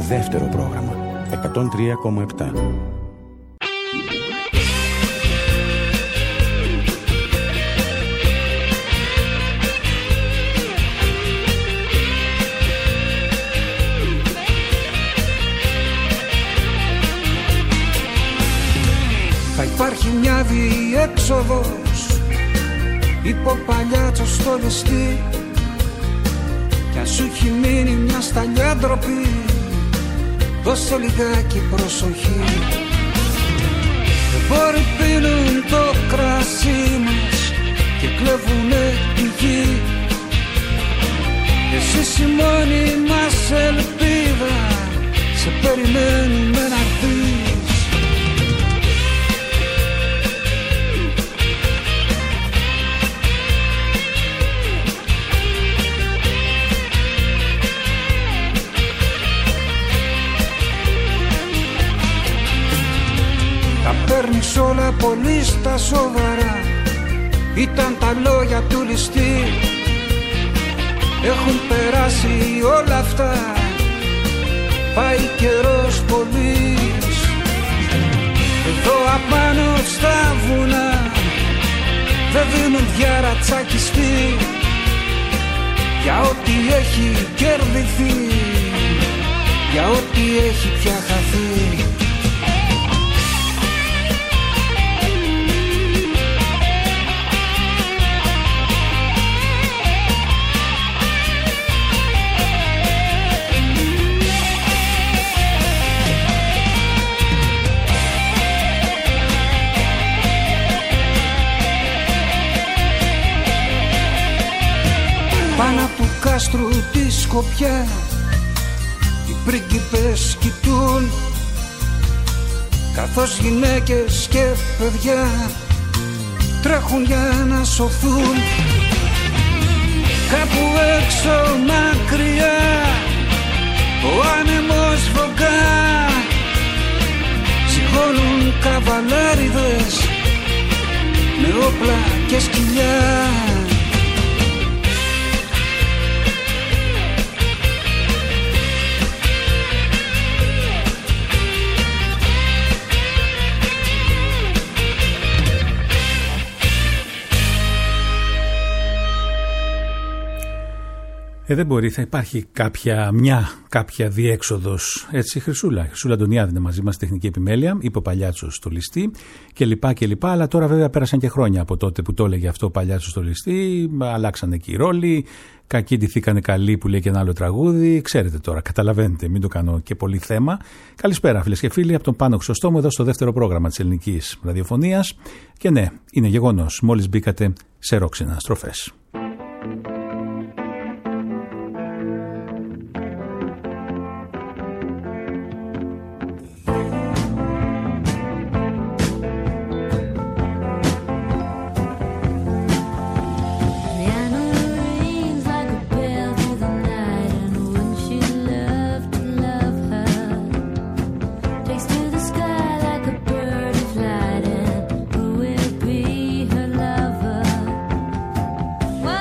δεύτερο πρόγραμμα 103,7. Θα υπάρχει μια διέξοδος, είπε ο παλιάτσος στο ληστή, κι αν σου έχει μείνει μια σταλιά ντροπή, δώσε λιγάκι προσοχή. Εμπόροι πίνουν το κρασί μας και κλέβουνε τη γη, εσύ η μόνη μας ελπίδα, σε περιμένουμε να έρθεις. Παίρνεις όλα πολύ στα σοβαρά, ήταν τα λόγια του ληστή. Έχουν περάσει όλα αυτά, πάει καιρός πολύς. Εδώ απάνω στα βουνά δεν δίνουν διάρα τσακιστή, για ό,τι έχει κερδιθεί, για ό,τι έχει πια χαθεί. Πάνω του κάστρου τη Σκοπιά οι πρίγκιπες κοιτούν, καθώς γυναίκες και παιδιά τρέχουν για να σωθούν. Κάπου έξω μακριά ο άνεμος βογκά, σηκώνουν καβαλάριδες με όπλα και σκυλιά. Δεν μπορεί, θα υπάρχει κάποια διέξοδος. Έτσι, Χρυσούλα Αντωνιάδη είναι μαζί μας, τεχνική επιμέλεια, είπε ο Παλιάτσος στο ληστή κλπ. Αλλά τώρα βέβαια πέρασαν και χρόνια από τότε που το έλεγε αυτό ο Παλιάτσος στο ληστή, αλλάξανε και οι ρόλοι, κακοί ντυθήκανε καλοί που λέει και ένα άλλο τραγούδι. Ξέρετε τώρα, καταλαβαίνετε, μην το κάνω και πολύ θέμα. Καλησπέρα φίλες και φίλοι από τον Πάνο Χρυσοστόμο εδώ στο δεύτερο πρόγραμμα της ελληνικής ραδιοφωνίας. Και ναι, είναι γεγονός, μόλις μπήκατε σε ρόξινα στροφές. Why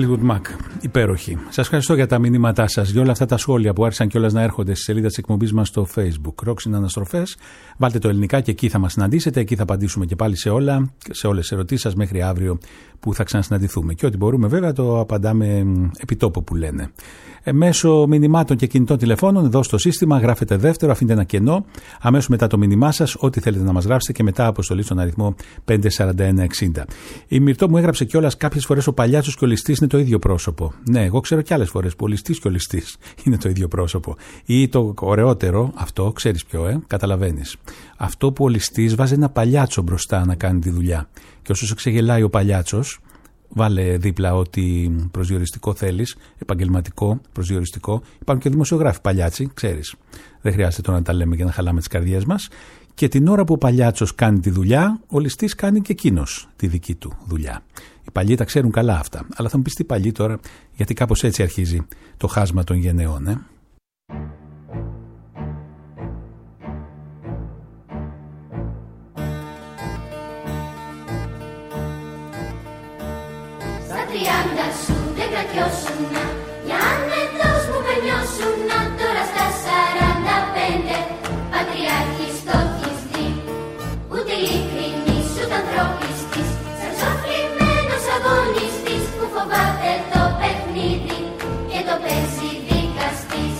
Fleetwood Mac, υπέροχη. Σας ευχαριστώ για τα μηνύματά σας, για όλα αυτά τα σχόλια που άρχισαν κιόλας να έρχονται στη σελίδα της εκπομπής μας στο Facebook. Rock είναι αναστροφές. Βάλτε το ελληνικά και εκεί θα μας συναντήσετε. Εκεί θα απαντήσουμε και πάλι σε όλες τις ερωτήσεις σας μέχρι αύριο που θα ξανασυναντηθούμε. Και ό,τι μπορούμε βέβαια το απαντάμε επιτόπου που λένε. Μέσω μηνυμάτων και κινητών τηλεφώνων, εδώ στο σύστημα, γράφετε δεύτερο, αφήνετε ένα κενό. Αμέσως μετά το μήνυμά σας, ό,τι θέλετε να μας γράψετε και μετά αποστολή στον αριθμό 54160. Η Μυρτώ μου έγραψε κιόλας κάποιες φορές ο Παλιάτσος και ο Ληστής είναι το ίδιο πρόσωπο. Ναι, εγώ ξέρω κι άλλες φορές που ο Ληστής και ο Ληστής είναι το ίδιο πρόσωπο. Ή το ωραιότερο, αυτό ξέρεις ποιο, καταλαβαίνεις. Αυτό που ο Ληστής βάζει ένα Παλιάτσο μπροστά να κάνει τη δουλειά. Και όσο σε ξεγελάει ο Παλιάτσος, βάλε δίπλα ό,τι προσδιοριστικό θέλεις, επαγγελματικό, προσδιοριστικό. Υπάρχουν και δημοσιογράφοι παλιάτσι, ξέρεις. Δεν χρειάζεται τώρα να τα λέμε για να χαλάμε τις καρδιές μας. Και την ώρα που ο Παλιάτσος κάνει τη δουλειά, ο Ληστής κάνει και εκείνος τη δική του δουλειά. Οι παλιοί τα ξέρουν καλά αυτά. Αλλά θα μου πεις τι παλιοί τώρα, γιατί κάπως έτσι αρχίζει το χάσμα των γενεών, Τριάντα σου δεν κρατιώσουνα, για άνετος μου περνιώσουνα. Τώρα στα 45 πατριάρχης το έχεις δει. Ούτε ειλικρινής ούτε ανθρωπιστής, σαν σοφλημένος αγωνιστής που φοβάται το παιχνίδι και το παίζει δικαστής.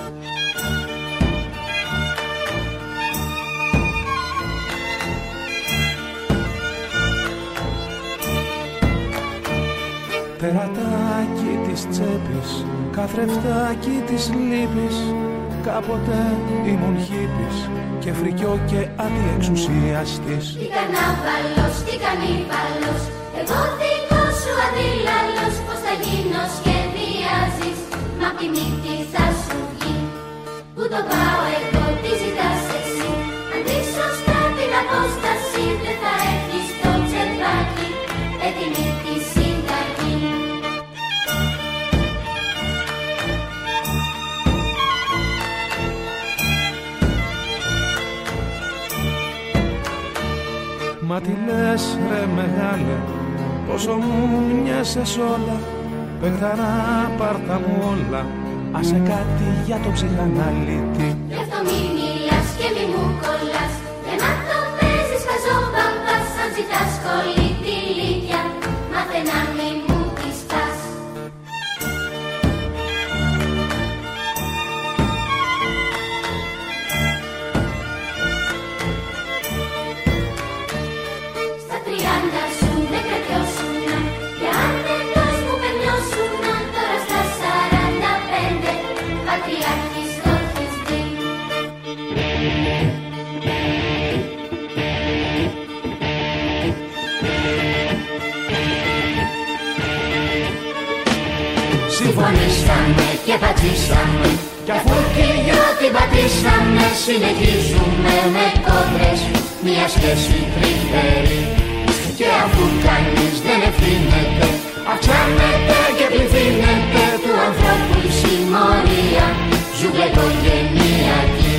Περατάκι της τσέπης, καθρεφτάκι της λύπης. Κάποτε ήμουν χίπης και φρικιό και αντιεξουσιαστής. Τι κανάβαλος, τι κανίβαλος, εγώ δικός σου αντίλαλος. Πώς θα γίνω σχεδιάζεις, μα απ' τη μύτη θα σου βγει. Πού το πάω εγώ, τι ζητάς εσύ, αν δεις σωστά την απόσταση. Δεν θα έχεις το τσεπάκι, έτοιμη τη συνταγή. Μα τι λες ρε μεγάλε, πόσο μου μοιάσες όλα. Παιχταρά πάρτα μου όλα, άσε κάτι για το ψυχαναλήτη. Γι' αυτό μη μιλάς και μη μου κολλάς, για να το παίζεις χαζόμπαμπας. Αν ζητάς σχολή τη λύκεια, μάθε να μη μου τη σπάς. Στα 30 σου δεν κρατιώσουνα, για άνετος μου περνιώσουνα. Τώρα στα 45 πατριάρχης το έχεις δει. Συμφωνήσαμε και πατήσαμε, κι αφού και για την πατήσαμε, συνεχίζουμε με κόντρες μια σχέση τρυφερή. Και αφού κανείς δεν ευθύνεται, αυξάνεται και πληθύνεται του ανθρώπου η συμμορία, ζούμε οικογενειακή.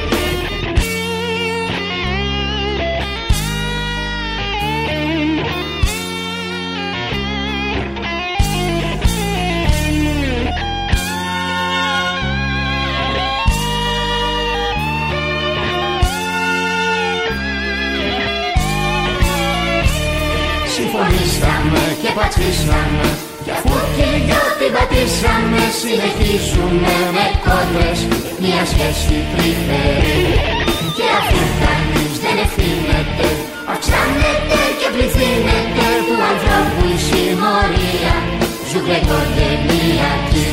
Συμφωνήσαμε και πατήσαμε, κι αφού και για την πατήσαμε, συνεχίζουμε με κόντρες μια σχέση τρυφερή. Και αφού κανείς δεν ευθύνεται, αυξάνεται και πληθύνεται του ανθρώπου η συμμορία, ζούμε οικογενειακή.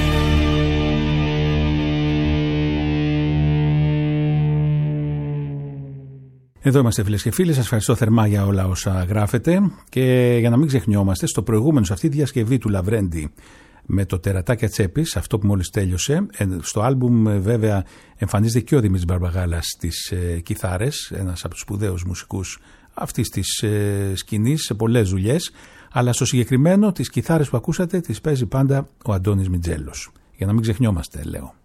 Εδώ είμαστε φίλες και φίλοι, σας ευχαριστώ θερμά για όλα όσα γράφετε και για να μην ξεχνιόμαστε, στο προηγούμενο, σε αυτή τη διασκευή του Λαβρέντη με το Τερατάκια Τσέπης, αυτό που μόλις τέλειωσε, στο άλμπουμ βέβαια εμφανίζεται και ο Δημήτρης Μπαρμπαγάλας στις κιθάρες, ένας από τους σπουδαίους μουσικούς αυτής της σκηνής σε πολλές δουλειές, αλλά στο συγκεκριμένο τις κιθάρες που ακούσατε τις παίζει πάντα ο Αντώνης Μιτζέλος, για να μην ξεχνιόμαστε λέω.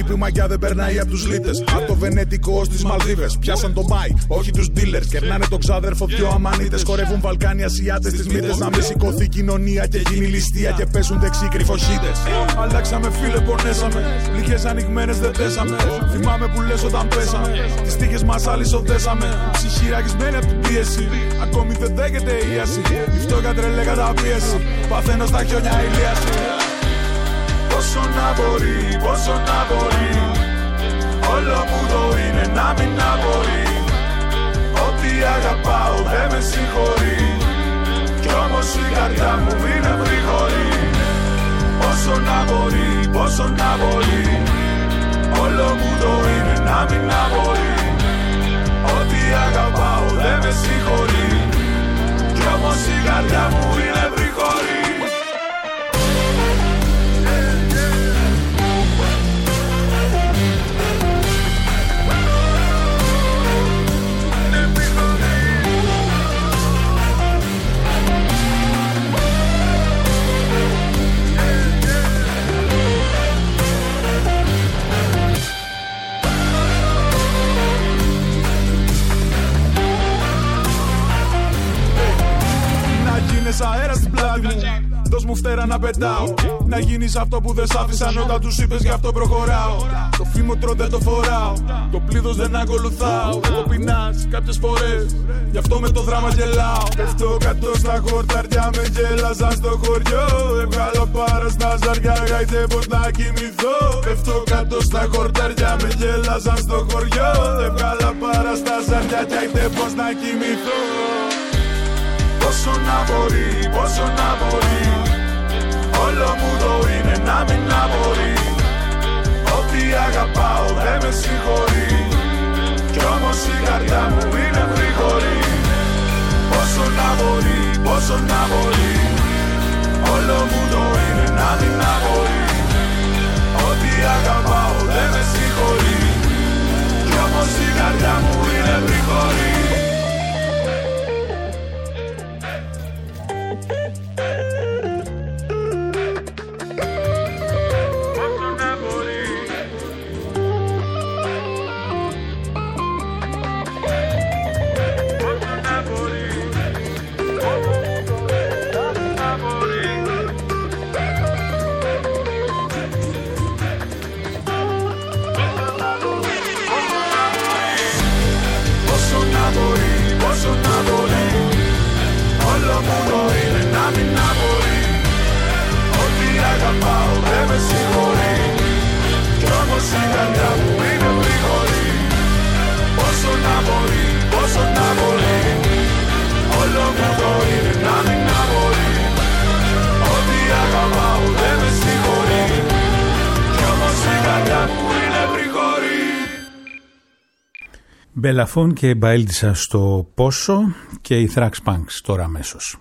λύπη μαγιά δεν περνάει από τους λίτες. Από το Βενέτικο ως τις Μαλδίβες. Πιάσαν το Μάι, όχι τους dealers. Κερνάνε τον ξάδερφο δυο αμανίτες. Χορεύουν Βαλκάνοι Ασιάτες στις μύτες. Να μην σηκωθεί κοινωνία και γίνει ληστεία και πέσουν δεξί κρυφοσίτες. Αλλάξαμε φίλε, πονέσαμε. Πληγές ανοιγμένες δεν πέσαμε. Θυμάμαι που λες όταν πέσαμε. Τις τύχες μας αλυσοδέσαμε. Ψυχή ραγισμένη από την πίεση. Ακόμη δεν δέχεται η ίαση. Η φτώχεια τρελέ καταπίεση. Παθαίνω στα χιόνια ηλίαση. Πόσο να μπορεί, πόσο να μπορεί. Όλο μου το είναι να μην να μπορεί. Ό,τι αγαπάω δεν με συγχωρεί. Κι όμως η καρδιά μου είναι γρήγορη. Πόσο να μπορεί, πόσο να μπορεί. Όλο μου το είναι να μην να μπορεί. Ό,τι αγαπάω δεν με συγχωρεί. Κι όμως η καρδιά μου είναι γρήγορη. Αέρα στην πλάτη μου, δώσ' μου φτερά να πετάω. Να γίνεις αυτό που δεν σ' άφησαν όταν τους είπες γι' αυτό προχωράω. Το φήμοτρο δεν το φοράω, το πλήθος δεν ακολουθάω. Εγώ πεινάς κάποιες φορές, γι' αυτό με το δράμα γελάω. Πέφτω κάτω στα χορτάρια, με γέλαζαν στο χωριό. Έβγαλα πάρα στα ζαριά, γάιτε πως να κοιμηθώ. Πέφτω κάτω στα χορτάρια, με γέλαζαν στο χωριό. Έβγαλα πάρα στα ζαριά, γάιτε πως να κοιμηθώ. Πόσο να μπορεί, πόσο να μπορεί. Όλο μου το είναι να μην να μπορεί. Ό,τι αγαπάω δεν με συγχωρεί. Κι όμως η καρδιά μου είναι γρήγορη. Πόσο να μπορεί, πόσο να μπορεί. Όλο μου το είναι να μην να μπορεί. Ό,τι αγαπάω δεν με συγχωρεί. Κι όμως η καρδιά μου είναι γρήγορη. Όλο μου το είναι να μην να μπορεί. Ό,τι αγαπάω δεν με συγχωρεί. Κι όμως η καρδιά μου είναι γρήγορη. Πόσο να μπορεί, πόσο να μπορεί. Όλο μου το είναι να μην να μπορεί. Ό,τι αγαπάω δεν με συγχωρεί. Κι όμως η καρδιά μου είναι γρήγορη. Μπελαφών και Μπαέλτισσα στο Πόσο και οι Thrax Punks τώρα αμέσως.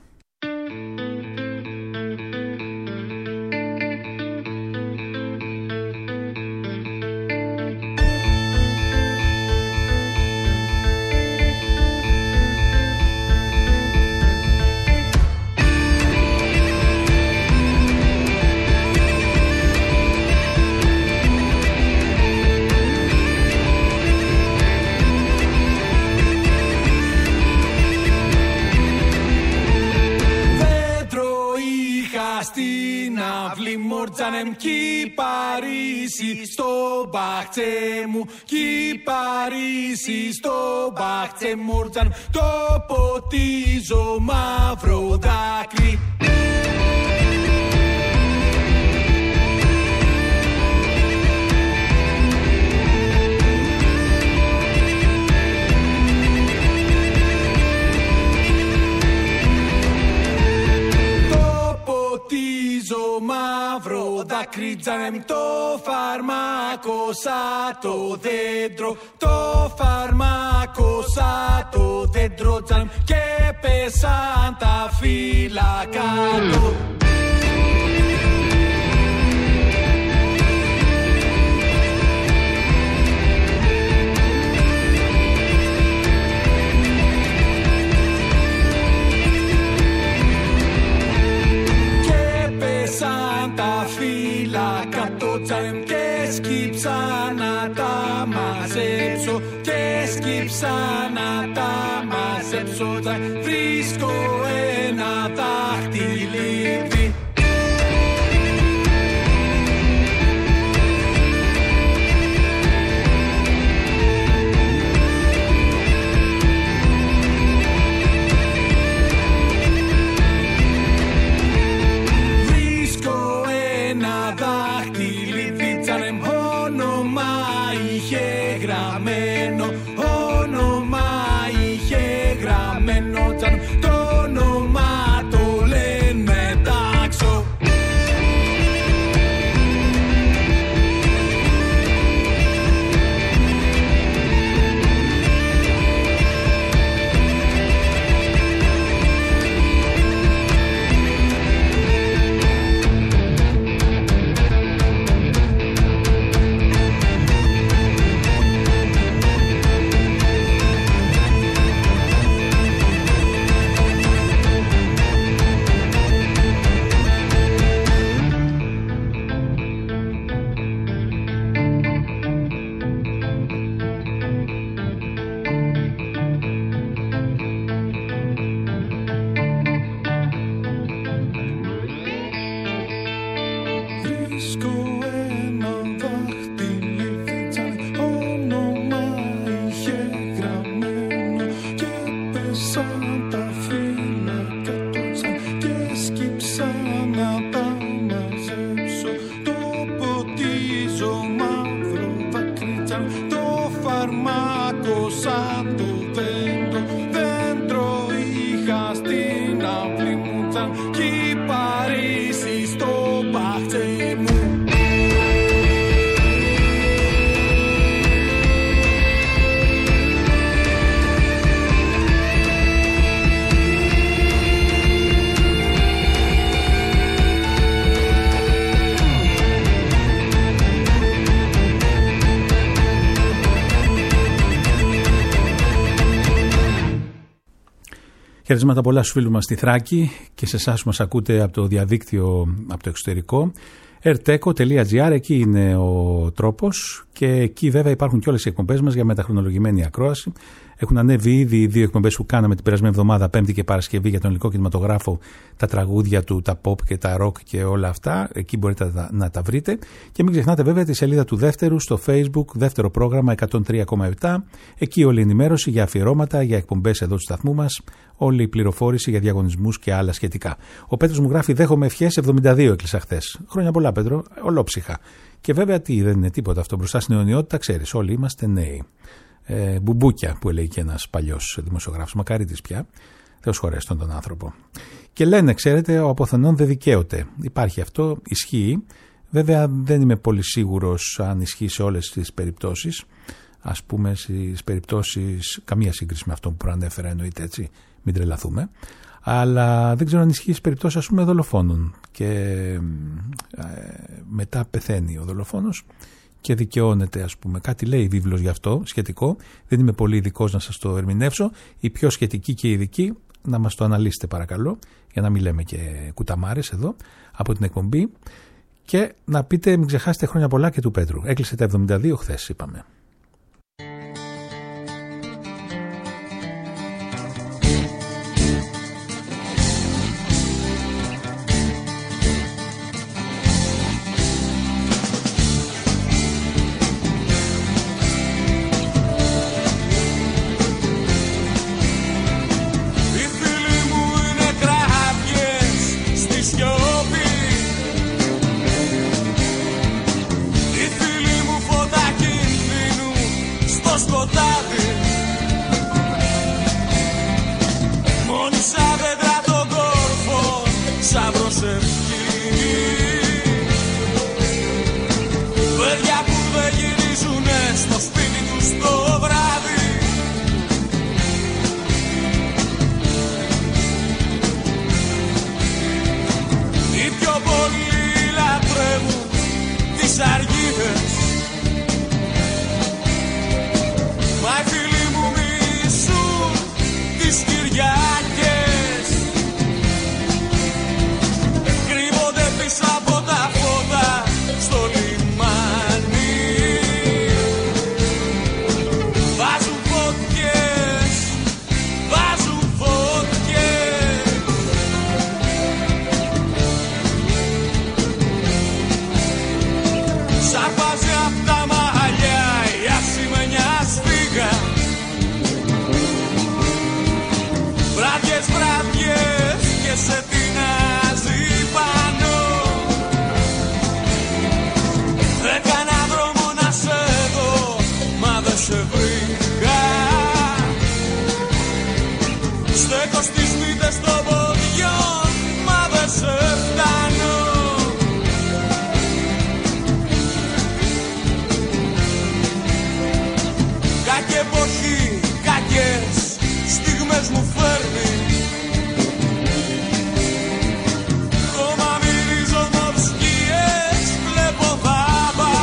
Κι Παρίσι στο μπαχτσέ μου, κι Παρίσι στο μπαχτσέ μου, το ποτίζω μαύρο δάκρυ. Μαύρο δάκρυτζανεμ το φαρμάκο σαν το δέντρο. Το φαρμάκο σαν το δέντρο τζανεμ και πέσαν τα φύλλα κάτω. Τα φύλλα κάτω τζανεμ και σκύψαν τα μαζέψω και σκύψα να τα μαζέψω. Βρίσκω ένα δάχτυλίδι. Χαιρετίσματα πολλά στους φίλους μας στη Θράκη και σε εσάς που μας ακούτε από το διαδίκτυο, από το εξωτερικό. erteco.gr, εκεί είναι ο τρόπος και εκεί βέβαια υπάρχουν και όλες οι εκπομπές μας για μεταχρονολογημένη ακρόαση. Έχουν ανέβει ήδη οι 2 εκπομπές που κάναμε την περασμένη εβδομάδα, Πέμπτη και Παρασκευή, για τον ελληνικό κινηματογράφο, τα τραγούδια του, τα pop και τα rock και όλα αυτά. Εκεί μπορείτε να τα βρείτε. Και μην ξεχνάτε βέβαια τη σελίδα του δεύτερου στο Facebook, δεύτερο πρόγραμμα 103,7. Εκεί όλη η ενημέρωση για αφιερώματα, για εκπομπές εδώ του σταθμού μας, όλη η πληροφόρηση για διαγωνισμούς και άλλα σχετικά. Ο Πέτρος μου γράφει: δέχομαι ευχές, 72 έκλεισα χθες. Χρόνια πολλά, Πέτρο, ολόψυχα. Και βέβαια δεν είναι τίποτα αυτό μπροστά στην αιωνιότητα, ξέρεις, όλοι είμαστε νέοι. Μπουμπούκια που έλεγε και ένας παλιός δημοσιογράφος, μακαρίτης πια, Θεός χωρέστον τον άνθρωπο. Και λένε, ξέρετε, ο αποθενών δεν δικαίωται. Υπάρχει αυτό, ισχύει. Βέβαια δεν είμαι πολύ σίγουρος αν ισχύει σε όλες τις περιπτώσεις. Ας πούμε στις περιπτώσεις, καμία σύγκριση με αυτό που προανέφερα, εννοείται, έτσι, μην τρελαθούμε. Αλλά δεν ξέρω αν ισχύει στις περιπτώσεις, ας πούμε, δολοφόνων. Και μετά πεθαίνει ο δολοφόνος και δικαιώνεται, ας πούμε. Κάτι λέει η βίβλος γι' αυτό, σχετικό. Δεν είμαι πολύ ειδικός να σας το ερμηνεύσω. Οι πιο σχετικοί και ειδικοί να μας το αναλύσετε παρακαλώ, για να μην λέμε και κουταμάρες εδώ από την εκπομπή. Και να πείτε, μην ξεχάσετε, χρόνια πολλά και του Πέτρου. Έκλεισε τα 72 χθες, είπαμε. Μα οι φίλοι μου μισούν τις Κυριακές. σε βρήκα. Στέκω στις μύτες των ποδιών, μα δεν σε φτάνω. Κάκη εποχή, κάκες στιγμές μου φέρνει. Χώμα μυρίζω μοψκίες, βλέπω βάμπα.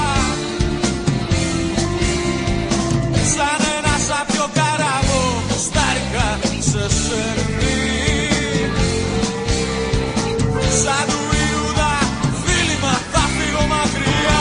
Σαν ένα σάπιο καράβο, στάρικα σε σέρνει. Σαν του Ιούδα φίλημα θα φύγω μακριά.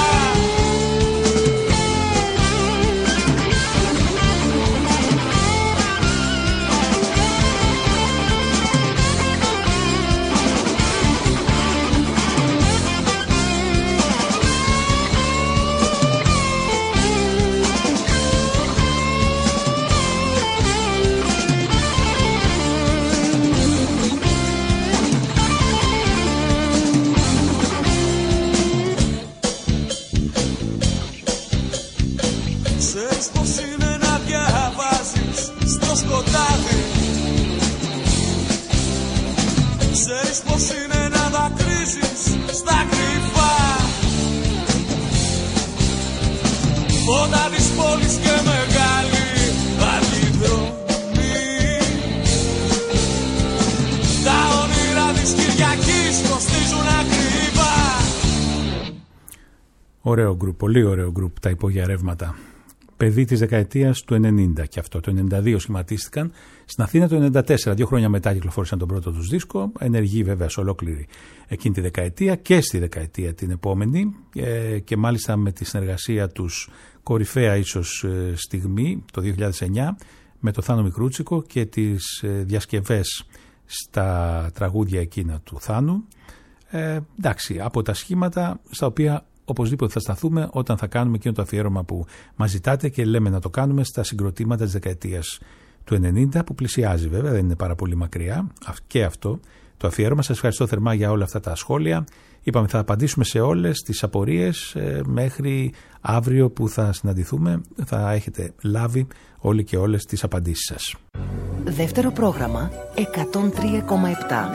Ξέρεις πως είναι να διαβάζεις στο σκοτάδι. Ξέρεις πως είναι να δακρύζεις στα κρυφά φώτα της πόλης και μεγάλη αντιδρομή. Τα όνειρα της Κυριακής κοστίζουν ακριβά. Ωραίο γκρουπ, πολύ ωραίο γκρουπ τα Υπόγεια Ρεύματα. Παιδί της δεκαετίας του 90 και αυτό. Το 92 σχηματίστηκαν. Στην Αθήνα το 94, 2 χρόνια μετά κυκλοφόρησαν τον πρώτο τους δίσκο. Ενεργοί βέβαια σε ολόκληρη εκείνη τη δεκαετία και στη δεκαετία την επόμενη. Και μάλιστα με τη συνεργασία τους κορυφαία ίσως στιγμή το 2009 με το Θάνο Μικρούτσικο και τις διασκευές στα τραγούδια εκείνα του Θάνου. Εντάξει, από τα σχήματα στα οποία οπωσδήποτε θα σταθούμε όταν θα κάνουμε εκείνο το αφιέρωμα που μας ζητάτε και λέμε να το κάνουμε στα συγκροτήματα της δεκαετίας του 90 που πλησιάζει βέβαια, δεν είναι πάρα πολύ μακριά και αυτό το αφιέρωμα. Σας ευχαριστώ θερμά για όλα αυτά τα σχόλια. Είπαμε θα απαντήσουμε σε όλες τις απορίες μέχρι αύριο που θα συναντηθούμε. Θα έχετε λάβει όλοι και όλες τις απαντήσεις σας. Δεύτερο πρόγραμμα 103,7.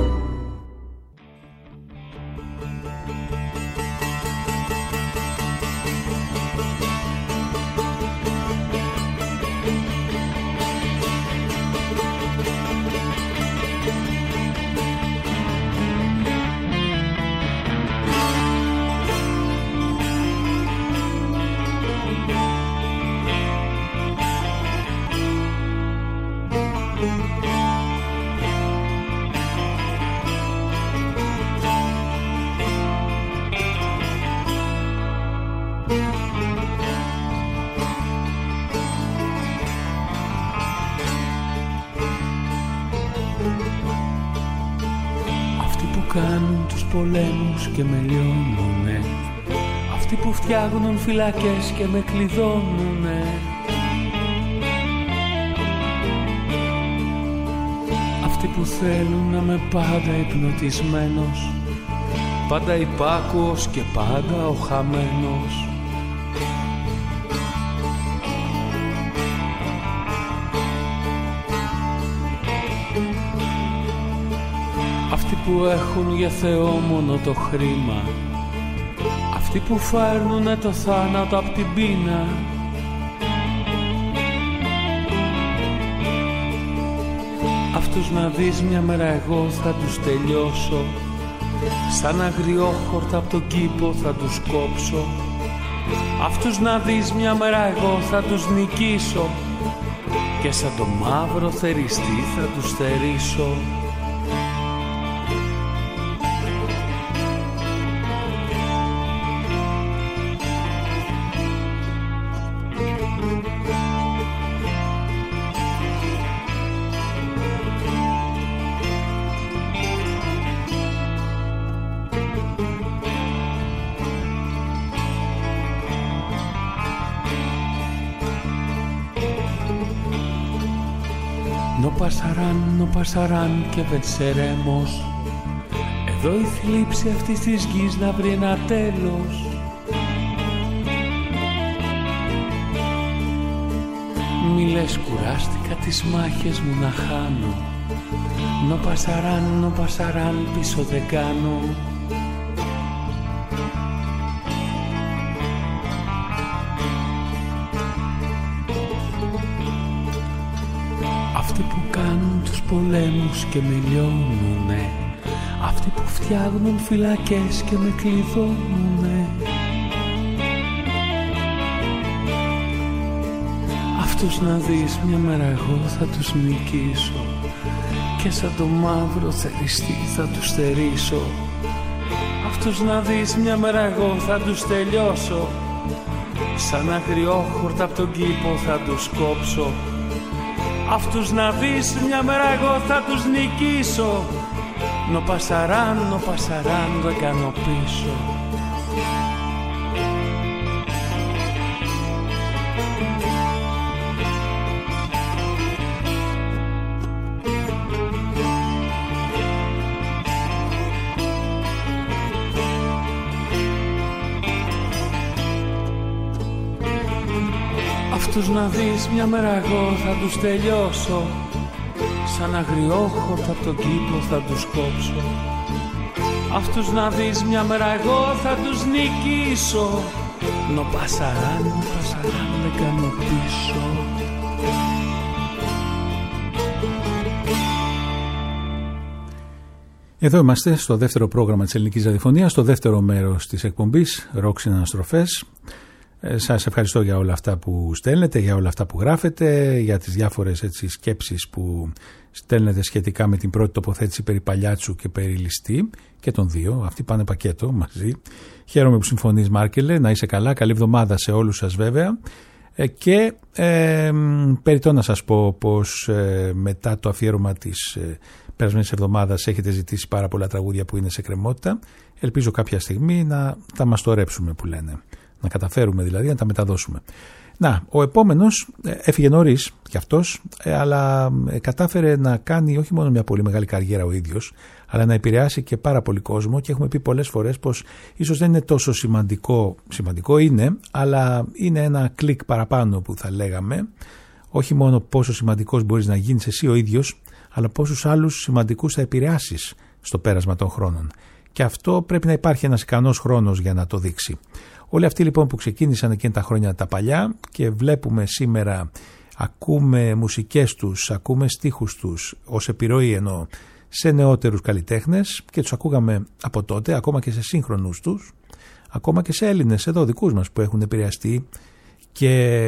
Κάνουν τους πολέμους και με λιώνουνε. Αυτοί που φτιάχνουν φυλακές και με κλειδώνουνε. Αυτοί που θέλουν να είμαι πάντα υπνοτισμένος, πάντα υπάκουος και πάντα ο χαμένος. Αυτοί που έχουν για Θεό μόνο το χρήμα, αυτοί που φέρνουνε το θάνατο απ' την πείνα. Αυτούς να δεις μια μέρα εγώ θα τους τελειώσω, σαν αγριόχορτα απ' τον κήπο θα τους κόψω. Αυτούς να δεις μια μέρα εγώ θα τους νικήσω, και σαν το μαύρο θεριστή θα τους θερήσω. No pasarán και venceremos. Εδώ η θλίψη αυτής της γης να βρει ένα τέλος. Μη λες κουράστηκα τις μάχες μου να χάνω. Νο πασαράν πίσω δεν κάνω. Αυτοί που κάνουν τους πολέμους και με λιώνουνε, αυτοί που φτιάχνουν φυλακές και με κλειδώνουνε, αυτούς να δεις μια μέρα εγώ θα τους νικήσω και σαν το μαύρο θεριστή θα τους στερήσω. Αυτούς να δεις μια μέρα εγώ θα τους τελειώσω, σαν αγριόχορτα απ' τον κήπο θα τους κόψω. Αυτούς να δεις μια μέρα εγώ θα τους νικήσω. Νο πασαράν δεν κάνω πίσω. Αυτούς να δεις μια μέρα εγώ θα τους τελειώσω, σαν αγριόχορτα απ' τον κήπο θα τους κόψω. Αυτούς να δεις μια μέρα εγώ θα τους νικήσω. Νο πασαράν δεν κάνω πίσω. Εδώ είμαστε στο δεύτερο πρόγραμμα της Ελληνικής Ραδιοφωνίας, στο δεύτερο μέρος της εκπομπής Ροκ Συναναστροφές. Σας ευχαριστώ για όλα αυτά που στέλνετε, για όλα αυτά που γράφετε, για τις διάφορες σκέψεις που στέλνετε σχετικά με την πρώτη τοποθέτηση περί Παλιάτσου και περί Ληστή και των δύο. Αυτοί πάνε πακέτο μαζί. Χαίρομαι που συμφωνείς, Μάρκελε, να είσαι καλά, καλή εβδομάδα σε όλους σας βέβαια. Και περιττό να σας πω πως μετά το αφιέρωμα της περασμένης εβδομάδας έχετε ζητήσει πάρα πολλά τραγούδια που είναι σε κρεμότητα. Ελπίζω κάποια στιγμή να τα μαστορέψουμε που λένε. Να καταφέρουμε δηλαδή να τα μεταδώσουμε. Να, ο επόμενος έφυγε νωρίς κι αυτός, αλλά κατάφερε να κάνει όχι μόνο μια πολύ μεγάλη καριέρα ο ίδιος, αλλά να επηρεάσει και πάρα πολύ κόσμο και έχουμε πει πολλές φορές πως ίσως δεν είναι τόσο σημαντικό είναι, αλλά είναι ένα κλικ παραπάνω που θα λέγαμε, όχι μόνο πόσο σημαντικός μπορείς να γίνεις εσύ ο ίδιος, αλλά πόσους άλλους σημαντικούς θα επηρεάσεις στο πέρασμα των χρόνων. Και αυτό πρέπει να υπάρχει ένας ικανός χρόνος για να το δείξει. Όλοι αυτοί λοιπόν που ξεκίνησαν εκείνα τα χρόνια τα παλιά και βλέπουμε σήμερα, ακούμε μουσικές τους, ακούμε στίχους τους ως επιρροή εννοώ σε νεότερους καλλιτέχνες και τους ακούγαμε από τότε, ακόμα και σε σύγχρονους τους, ακόμα και σε Έλληνες εδώ δικούς μας που έχουν επηρεαστεί και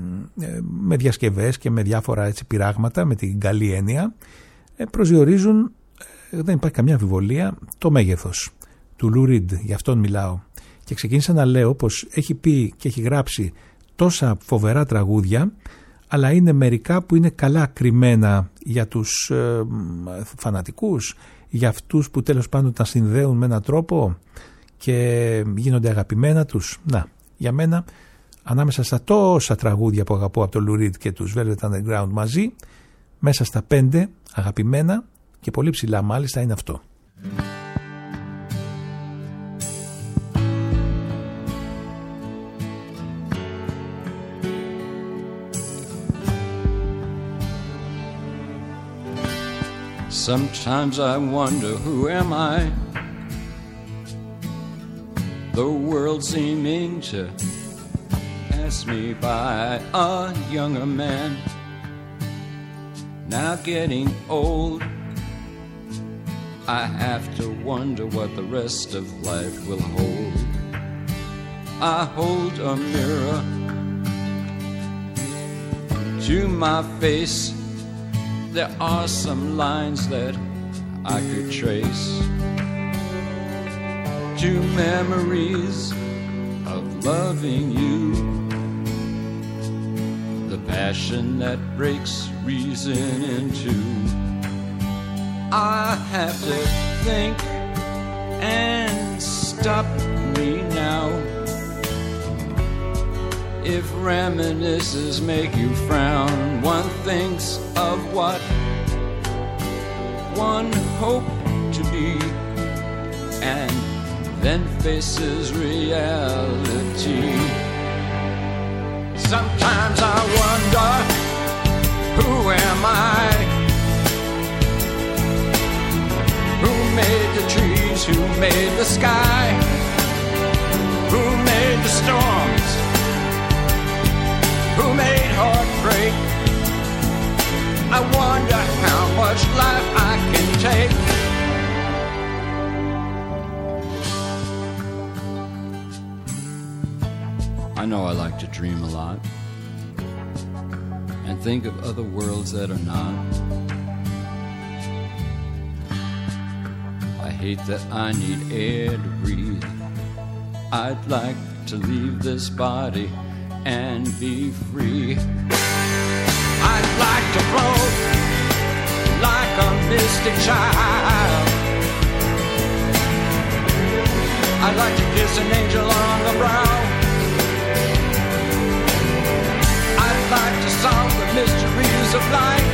με διασκευές και με διάφορα έτσι πειράγματα, με την καλή έννοια, προσδιορίζουν, δεν υπάρχει καμιά αμφιβολία, το μέγεθος του Λου Ριντ, γι' αυτόν μιλάω. Και ξεκίνησα να λέω πως έχει πει και έχει γράψει τόσα φοβερά τραγούδια, αλλά είναι μερικά που είναι καλά κρυμμένα για τους φανατικούς, για αυτούς που τέλος πάντων τα συνδέουν με έναν τρόπο και γίνονται αγαπημένα τους. Να, για μένα, ανάμεσα στα τόσα τραγούδια που αγαπώ από το Lou Reed και τους Velvet Underground μαζί, μέσα στα 5 αγαπημένα και πολύ ψηλά μάλιστα είναι αυτό. Sometimes I wonder who am I, the world seeming to pass me by, a younger man, now getting old. I have to wonder what the rest of life will hold. I hold a mirror to my face. There are some lines that I could trace to memories of loving you, the passion that breaks reason in two. I have to think and stop me now. If reminiscences make you frown, one thinks of what one hoped to be, and then faces reality. Sometimes I wonder Who am I? Who made the trees? Who made the sky? Who made the storms? Who made heartbreak? I wonder how much life I can take. I know I like to dream a lot and think of other worlds that are not. I hate that I need air to breathe. I'd like to leave this body and be free. I'd like to float like a mystic child. I'd like to kiss an angel on the brow. I'd like to solve the mysteries of life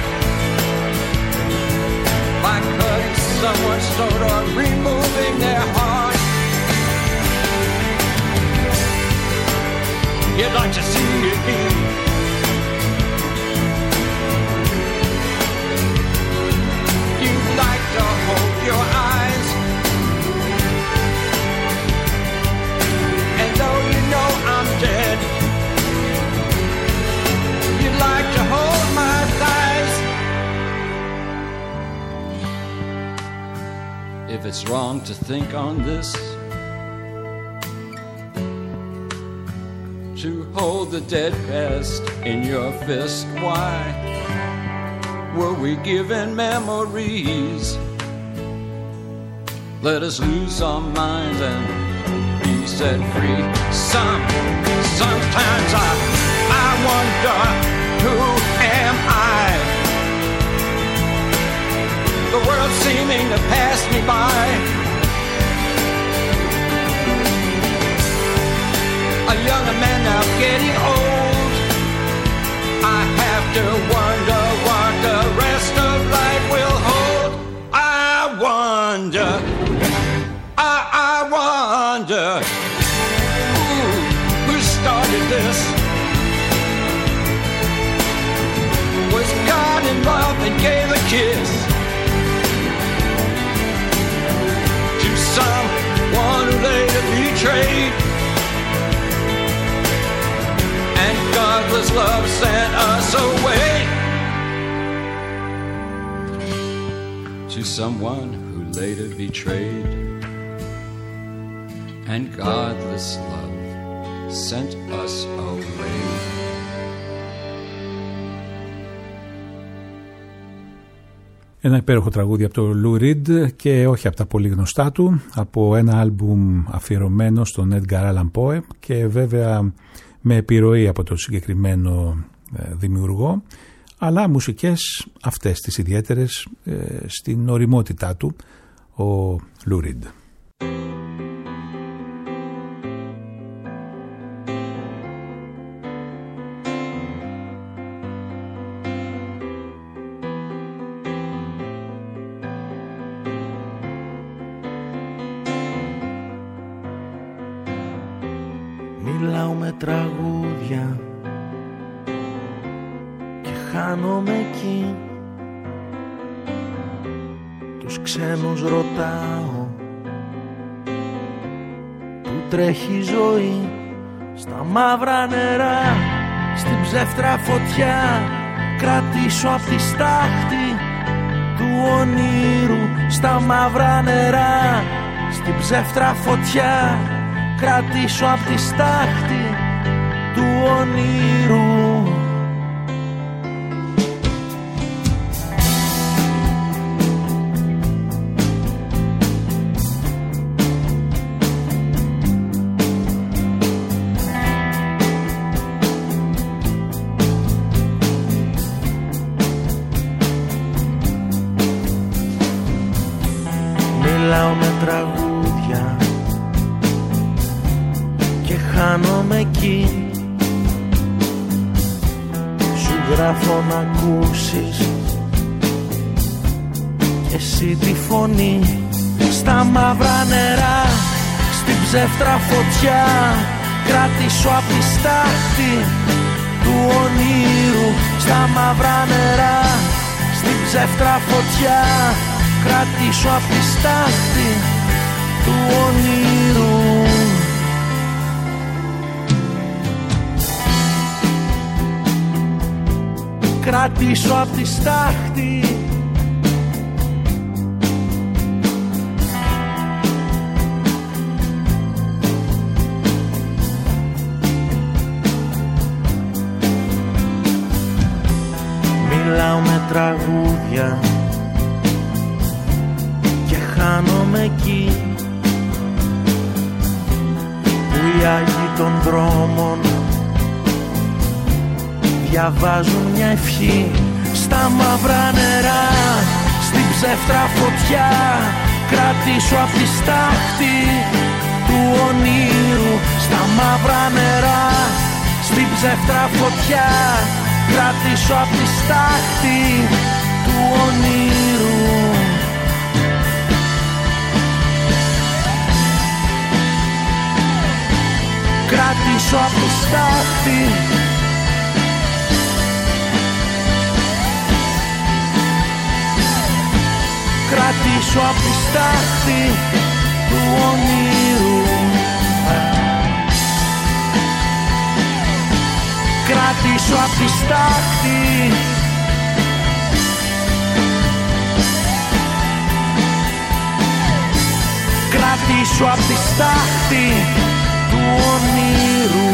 by cutting someone's throat or removing their heart. You'd like to see it be. You'd like to hold your eyes, and though you know I'm dead, you'd like to hold my thighs. If it's wrong to think on this, to hold the dead past in your fist, why were we given memories? Let us lose our minds and be set free. Sometimes I wonder, who am I? The world seeming to pass me by. A younger man now getting old. I have to wonder what the rest of life will hold. I wonder, I wonder, who started this? Was God in love and gave a kiss to someone who later betrayed? And godless love sent us away to someone who later betrayed. And godless love sent us away. Ένα υπέροχο τραγούδι από το Lou Reed και όχι από τα πολύ γνωστά του, από ένα άλμπουμ αφιερωμένο στον Edgar Allan Poe και βέβαια με επιρροή από το συγκεκριμένο δημιουργό, αλλά μουσικές αυτές τις ιδιαίτερες στην ωριμότητά του, ο Lou Reed. Μιλάω με τραγούδια και χάνομαι εκεί. Τους ξένους ρωτάω που τρέχει η ζωή στα μαύρα νερά, στην ψεύτρα φωτιά. Κρατήσω απ' τη στάχτη του ονείρου στα μαύρα νερά, στην ψεύτρα φωτιά. Κρατήσω απ' τη στάχτη του ονείρου. Μιλάω με τραγούδια και χάνομαι εκεί. Σου γράφω να ακούσεις και εσύ τη φωνή στα μαύρα νερά, στην ψεύτρα φωτιά. Κρατήσω απ' τη στάχτη του ονείρου, στα μαύρα νερά, στην ψεύτρα φωτιά, κρατήσω απ' τη στάχτη του ονείρου. Κρατήσω απ' τη στάχτη. Μιλάω με τραγούδια και χάνομαι εκεί που οι Άγιοι των δρόμων διαβάζουν μια ευχή. Στα μαύρα νερά, στην ψεύτρα φωτιά, κρατήσω απ' τη στάχτη του ονείρου. Στα μαύρα νερά, στην ψεύτρα φωτιά, κρατήσω απ' τη στάχτη του ονείρου. Κρατήσω απ' τη στάχτη. Κρατήσω απ' τη στάχτη του ονείρου. Κρατήσω απ' τη στάχτη. Κρατήσω απ' τη στάχτη του ονείρου.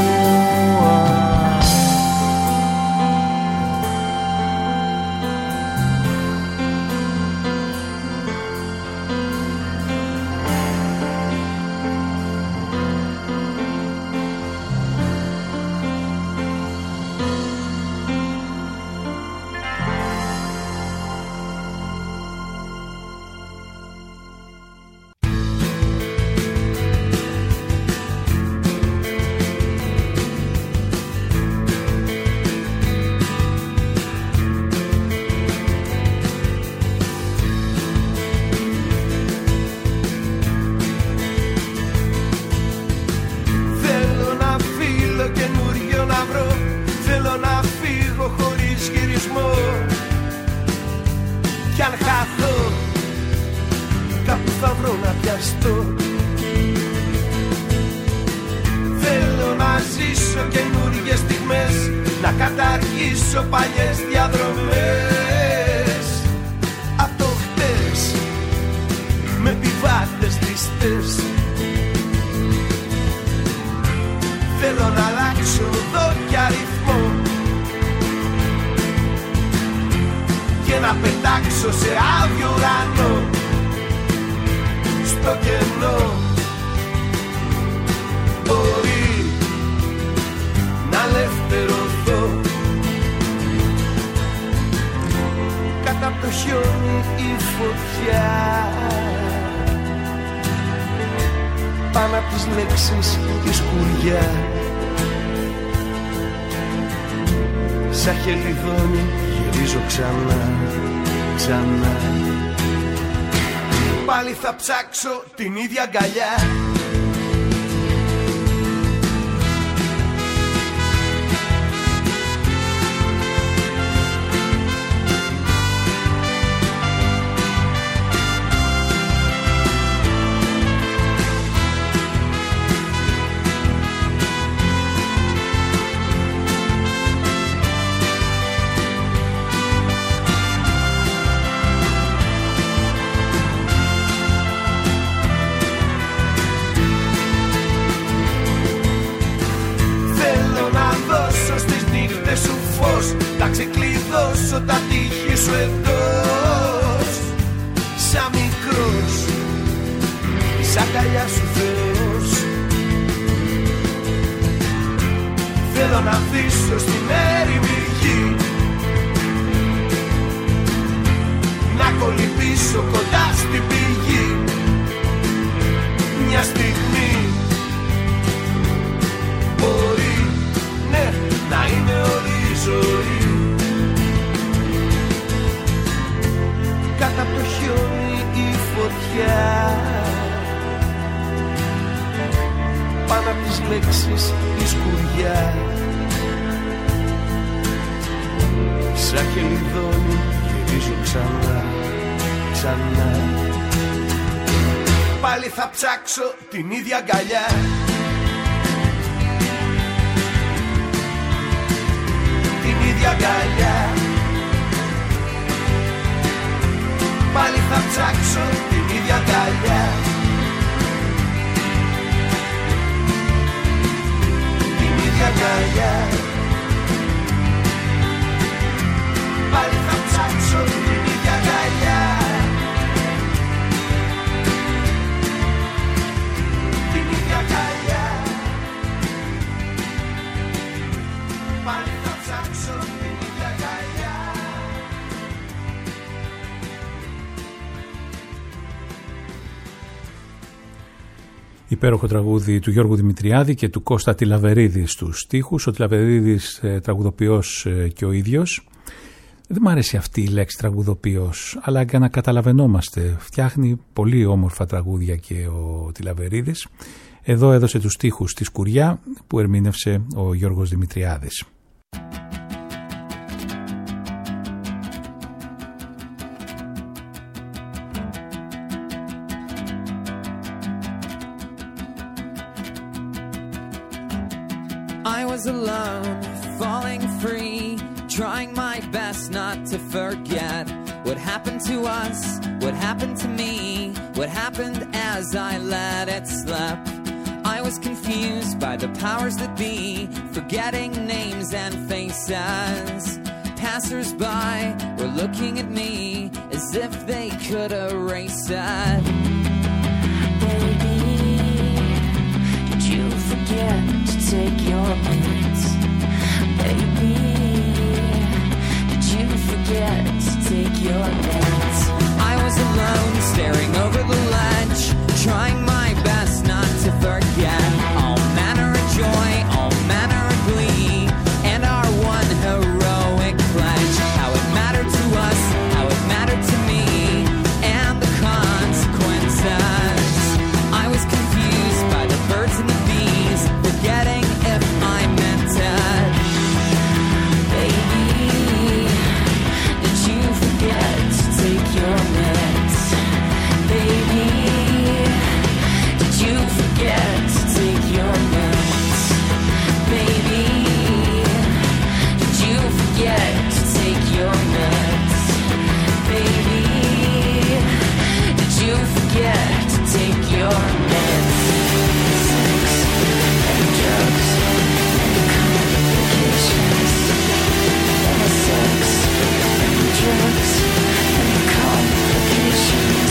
Πάνω απ' τις λέξεις η σκουριά, σαν χελιδόνι γυρίζω ξανά, ξανά. Πάλι θα ψάξω την ίδια αγκαλιά. Θα ξεκλειδώσω τα τείχη σου εντός, σαν μικρός, της αγκαλιάς σου Θεός. Θέλω να βήσω στην έρημη γη, να κολυμπήσω κοντά στην πηγή. Μια στιγμή μπορεί, ναι, να είναι όλη η ζωή. Κάτω απ' το χιόνι η φωτιά, πάνω απ' τις λέξεις η σκουριά. σαν χελιδόνι γυρίζω ξανά, ξανά. Πάλι θα ψάξω την ίδια αγκαλιά, την ίδια αγκαλιά. Πάλι θα ψάξω την ίδια αγκαλιά, την ίδια αγκαλιά. Πάλι θα ψάξω την ίδια αγκαλιά, την ίδια αγκαλιά. Πάλι θα ψάξω την ίδια αγκαλιά. Υπέροχο τραγούδι του Γιώργου Δημητριάδη και του Κώστα Τηλαβερίδη στους στίχους. Ο Τηλαβερίδης τραγουδοποιός και ο ίδιος. Δεν μου αρέσει αυτή η λέξη τραγουδοποιός, αλλά για να καταλαβαίνόμαστε. Φτιάχνει πολύ όμορφα τραγούδια και ο Τηλαβερίδης. Εδώ έδωσε τους στίχους στη Σκουριά που ερμήνευσε ο Γιώργος Δημητριάδης. I was alone, falling free, trying my best not to forget what happened to us, what happened to me, what happened as I let it slip. I was confused by the powers that be, forgetting names and faces. Passers-by were looking at me as if they could erase it. Baby, did you forget to take your meds? Baby, did you forget to take your meds? I was alone, staring over the ledge, trying my best not to forget all manner of joy, all manner of glee, and our one heroic pledge. How it mattered to us, how it mattered to me, and the consequences. I was confused by the birds and the bees, forgetting if I meant it. Baby, did you forget to take your meds? Baby, did you forget to take your meds? Baby, did you forget to take your meds? Baby, did you forget to take your meds? Sex and drugs and complications. Sex and drugs and complications.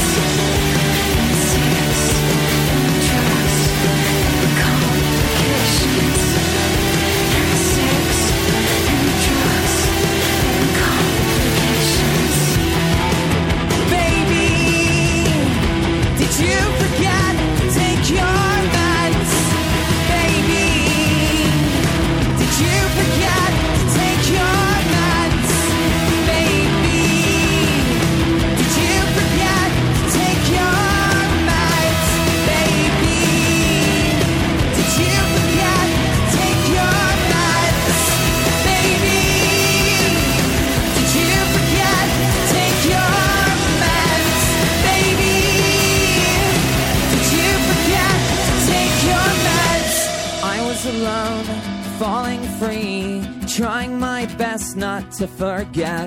Sex and drugs and complications. Sex and drugs and complications. Baby, did you forget to take your meds? Baby, did you forget to take your meds? Baby, did you forget to take your meds? Baby, did you forget to take your meds? Baby, did you forget to take your meds? Baby, did you forget to take your meds? I was alone, falling free, trying my best not to forget.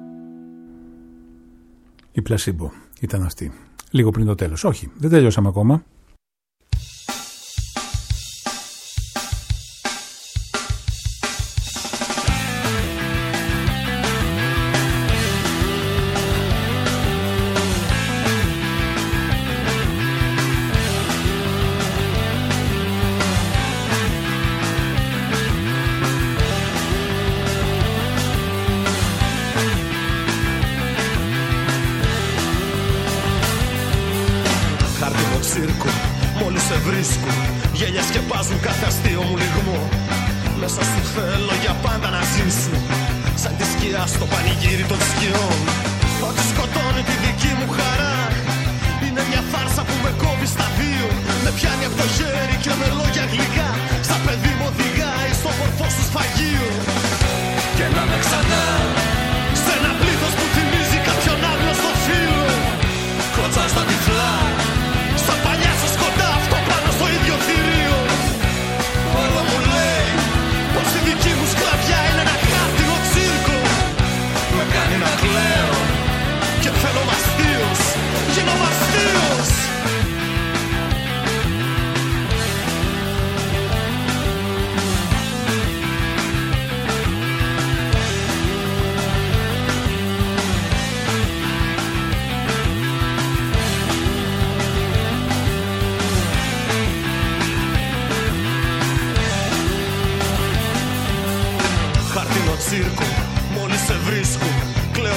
Η Πλασίμπο ήταν αυτή. Λίγο πριν το τέλος. Όχι, δεν τελειώσαμε ακόμα. Τσίρκο, μόλις σε βρίσκω, γέλια σκεπάζουν κάθε αστείο μου λιγμό. Μέσα σου θέλω για πάντα να ζήσω, σαν τη σκιά στο πανηγύρι των σκιών. Ό,τι σκοτώνει τη δική μου χαρά είναι μια φάρσα που με κόβει στα δύο. Με πιάνει από το χέρι και με λόγια γλυκά, σαν παιδί μου οδηγάει στο μορφό σου σφαγείο. Και να με ξανά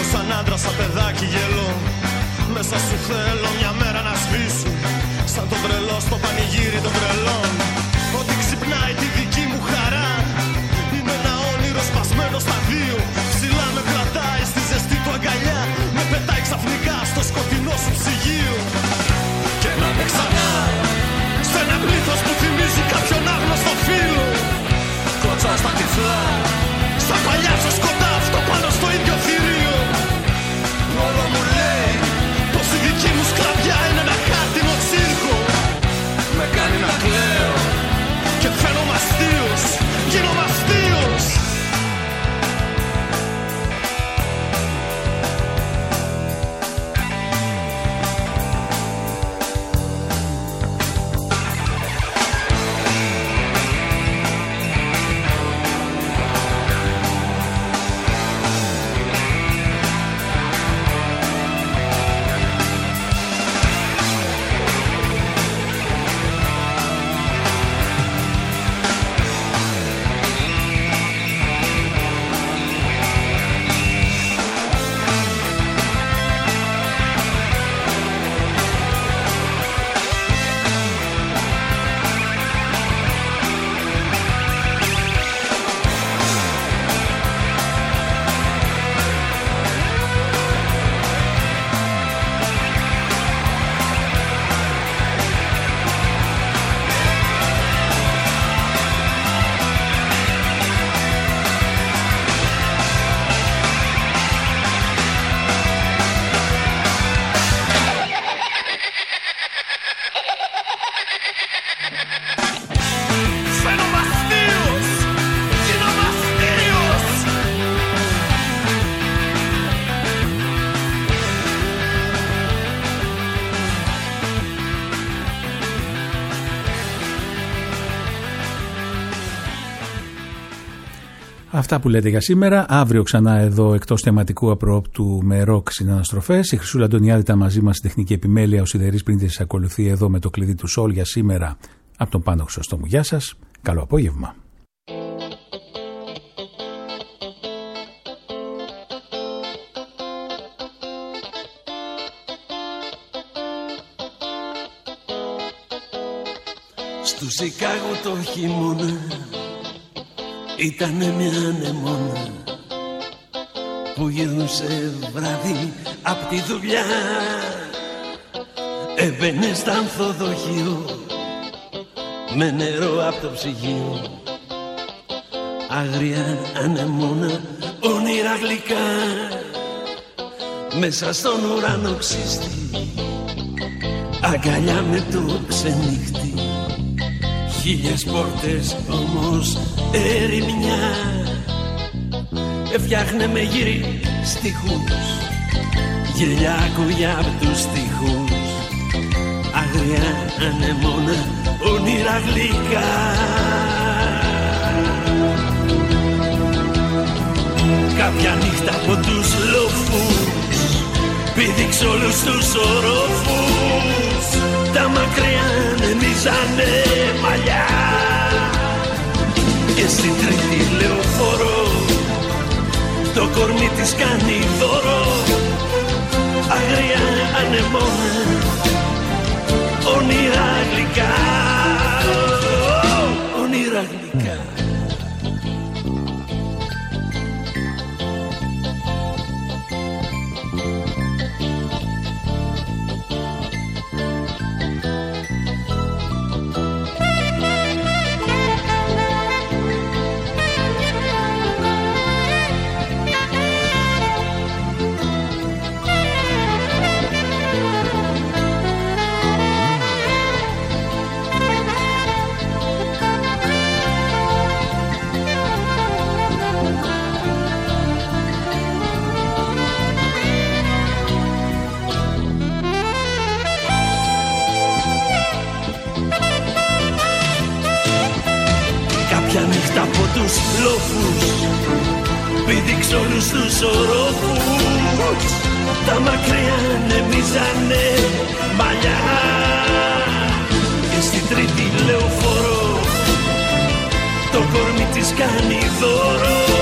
σαν άντρα, σαν παιδάκι γελώ. Μέσα σου θέλω μια μέρα να σβήσω, σαν το τρελό στο πανηγύρι των τρελών. Ότι ξυπνάει τη δική μου χαρά είναι ένα όνειρο σπασμένο στα δύο. Ψηλά με κρατάει στη ζεστή του αγκαλιά, με πετάει ξαφνικά στο σκοτεινό σου ψυγείο. Και να με ξανά σε ένα πλήθος που θυμίζει κάποιον άγνωστο φίλο. Κλωτσάω στα τυφλά, στα παλιά σου σκοτάφτω πάνω στο ίδιο θηρίο. Όλο μου λέει πως η δική μου σκλαβιά είναι ένα χάρτινο τσίρκο. Με κάνει να κλαίω και φαίνομαι αστείος, γίνομαι αστείος. Αυτά που λέτε για σήμερα. Αύριο ξανά εδώ εκτός θεματικού απροόπτου με ροκ συναναστροφές. Η Χρυσούλα Αντωνιάδη ήταν μαζί μας στη τεχνική επιμέλεια. Ο Σιδερής Πρίντης ακολουθεί εδώ με το κλειδί του Σόλ για σήμερα από τον Πάνο Χρυσοστόμου. Γεια σας. Καλό απόγευμα. Στου Σικάγο το χειμώνα ήτανε μια ανεμόνα που γυρνούσε βράδυ απ' τη δουλειά. Έμπαινε στα ανθοδοχείο με νερό απ' το ψυγείο. Άγρια ανεμόνα, όνειρα γλυκά μέσα στον ουρανό ξύστη, αγκαλιά με το ξενύχτη. Χίλιες πόρτες όμως ερημιά έφτιαχνε με γύρι στιχούς, γελιά ακούγια απ' τους στιχούς. Άγρια ανεμόνα, όνειρα γλυκά. Κάποια νύχτα από τους λόφους πήδηξε όλους τους ορόφους. Τα μακριά ανεμίζανε μαλλιά και στην τρίτη λεωφόρο το κορμί της κάνει δώρο. Αγρία ανεμόνα, όνειρα γλυκά, όνειρα γλυκά. Πήδηξε όλους τους ορόφους. Τα μακριά ανεμίζανε μαλλιά και στην τρίτη λεωφόρο το κορμί της κάνει δώρο.